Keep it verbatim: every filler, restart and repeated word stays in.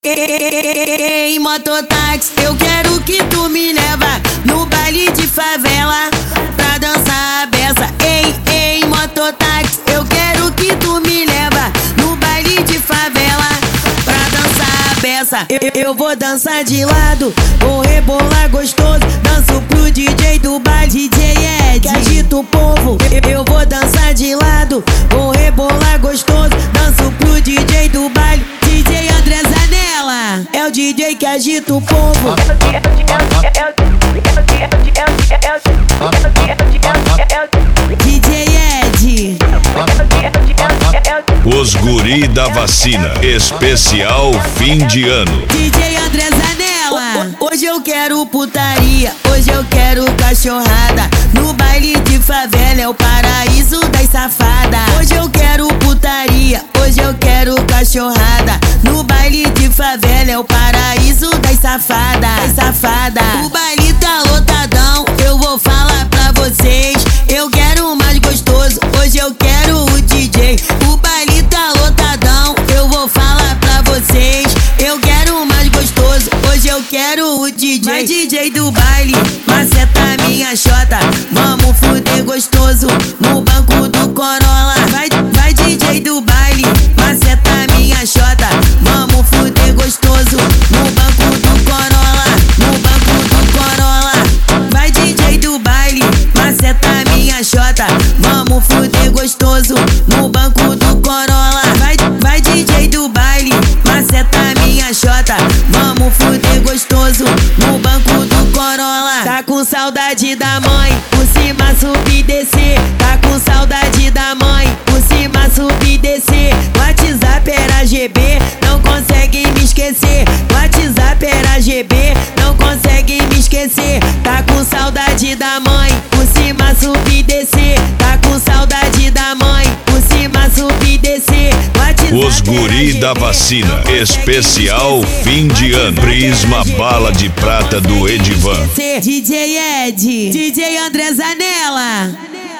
Ei, mototáxi, eu quero que tu me leva no baile de favela pra dançar a beça. Ei, ei, mototáxi, eu quero que tu me leva no baile de favela pra dançar a beça. Eu, eu vou dançar de lado, vou rebolar gostoso, danço pro D J do baile, D J Ed, que agita o povo. Eu, eu vou dançar de lado, vou rebolar gostoso, danço pro D J do baile, D J André Zanella, é o D J que agita o povo. D J Ed, os guri da vacina, especial fim de ano. D J André Zanella. Hoje eu quero putaria, hoje eu quero cachorrada. No baile de favela é o paraíso das safadas. Hoje eu quero putaria, hoje eu quero cachorrada. No baile de favela é o paraíso das safadas, das safadas. O baile tá lotadão, eu vou falar pra vocês. Eu quero o mais gostoso, hoje eu quero o D J. O baile tá lotadão, eu vou falar pra vocês. Eu quero o mais gostoso, hoje eu quero o D J. Vai D J do baile, maceta minha xota, vamos fuder gostoso no banco do Corolla. Vai, vai D J do baile, maceta minha xota, vamos fuder gostoso no banco do Corolla, no banco do Corolla. Vai D J do baile, maceta minha xota, vamos fuder gostoso no banco do Corolla. Vai, vai D J do baile, maceta minha xota, vamos fuder gostoso no banco do Corolla. Tá com saudade da mãe, por cima subir e descer. Tá com saudade da mãe, por cima subir e descer. WhatsApp era G B, não consegue me esquecer. WhatsApp era G B, não consegue me esquecer. Tá com saudade da mãe, por cima subir e descer. Tá com saudade da mãe, por cima subir e descer. Os guri da vacina, especial fim de ano. Prisma Bala de Prata do Edivan. D J Ed, D J André Zanella.